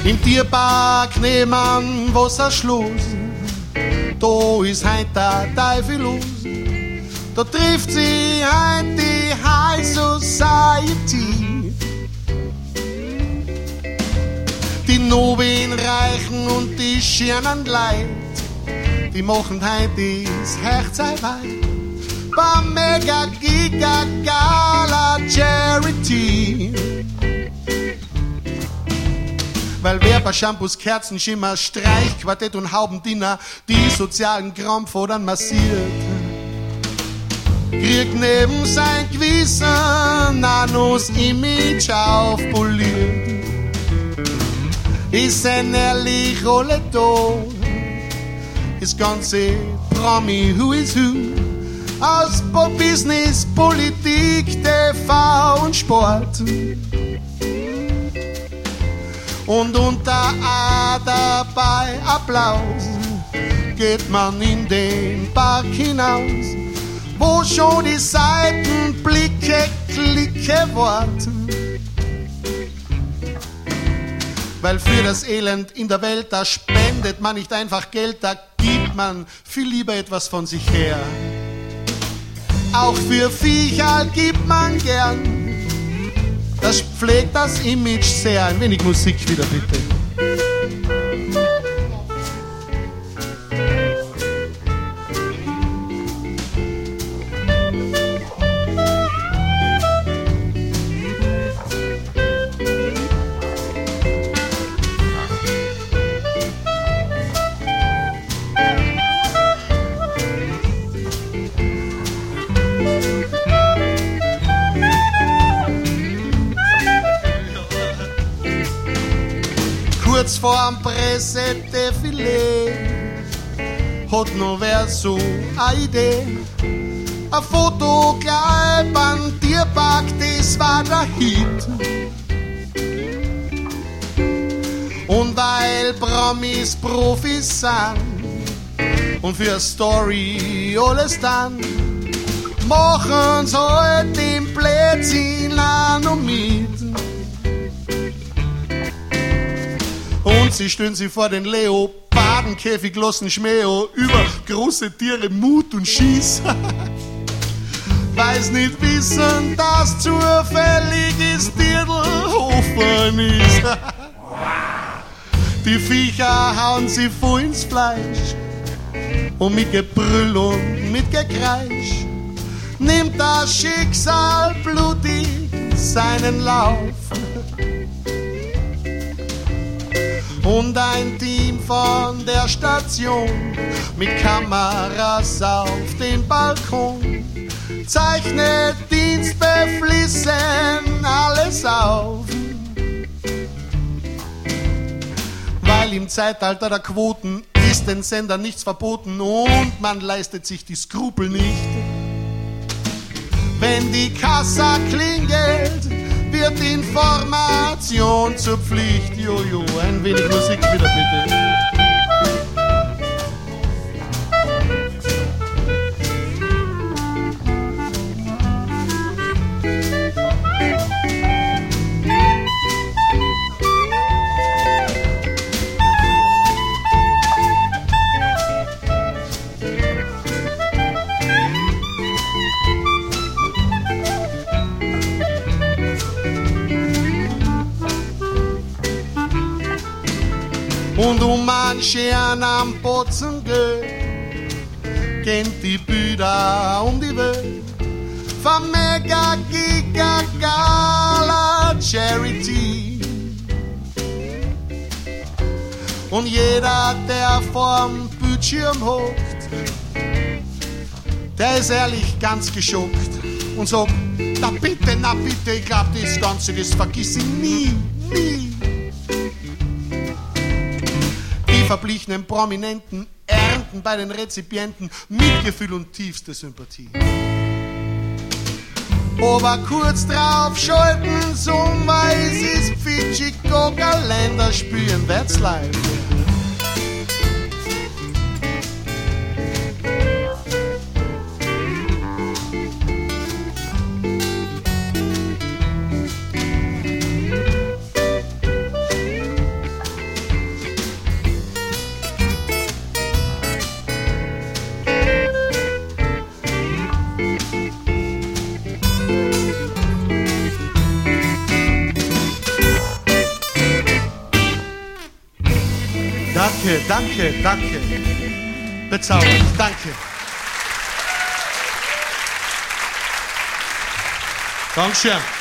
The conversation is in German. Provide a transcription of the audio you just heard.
Im Tierpark nebenan Wasserschluss, da ist heut der Teufel los. Da trifft sie heut die High Society. Die Nobelreichen und die schönen Leid, die machen heut das Herz weit. Beim Mega Giga Gala Charity. Weil wer bei Shampoos, Kerzen, Schimmer, Streichquartett und Haubendiener die sozialen Krampfadern massiert, kriegt neben sein Gewissen Nanos Image aufpoliert. Ist ein ehrlich alle da, das ganze Promi Who is Who aus Business, Politik, TV und Sport. Und unter A dabei Applaus geht man in den Park hinaus, wo schon die Seitenblicke Clique warten. Weil für das Elend in der Welt, da spendet man nicht einfach Geld, da gibt man viel lieber etwas von sich her. Auch für Viecher gibt man gern. Das pflegt das Image sehr. Ein wenig Musik wieder, bitte. Kurz vorm Pressedefilé hat noch wer so eine Idee. Ein Foto gleich beim Tierpark, das war der Hit. Und weil Promis Profis sind und für Story alles dann, machen sie halt den Plätzchen auch noch mit. Und sie stellen sich vor den Leopardenkäfig, lassen Schmäh über große Tiere Mut und Schieß. Weiß nicht wissen, dass zufällig das Tierl offen ist. Die Viecher hauen sie voll ins Fleisch und mit Gebrüll und mit Gekreisch nimmt das Schicksal blutig seinen Lauf. Und ein Team von der Station mit Kameras auf dem Balkon zeichnet dienstbeflissen alles auf. Weil im Zeitalter der Quoten ist den Sendern nichts verboten und man leistet sich die Skrupel nicht. Wenn die Kassa klingelt, wird Information zur Pflicht. Jojo, ein wenig Musik wieder bitte. Und manche am Potzen gehen die Bilder die Welt. Von Mega Giga Gala Charity. Und jeder, der vorm Bildschirm hockt, der ist ehrlich ganz geschockt und sagt, na bitte, ich glaub, das Ganze, das vergiss ich nie. Verblichenen Prominenten ernten bei den Rezipienten Mitgefühl und tiefste Sympathie. Aber kurz drauf schalten so ein weißes Fidschi-Coca-Länder spüren, that's life. Danke, danke, danke. Bezaubernd, danke. Dankeschön.